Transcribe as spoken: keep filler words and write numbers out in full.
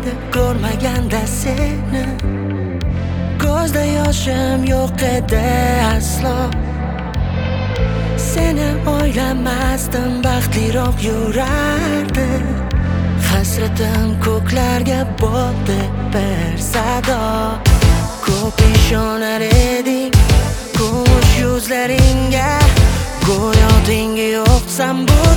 edi ko'rmaganda seni. Ko'zda yoshim yo'q edi aslo. Seni o'ylamasdim, baxtliroq yurardim. Hasratim ko'klarga bo'ldi bir sado. Ko'p ishonar eding kumush yuzlaringga, go'yo tengi yo'qsan bu